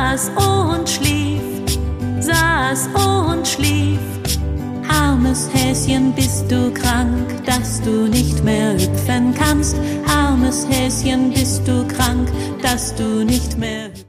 saß und schlief. Armes Häschen, bist du krank, dass du nicht mehr hüpfen kannst? Armes Häschen, bist du krank, dass du nicht mehr hüpfen kannst?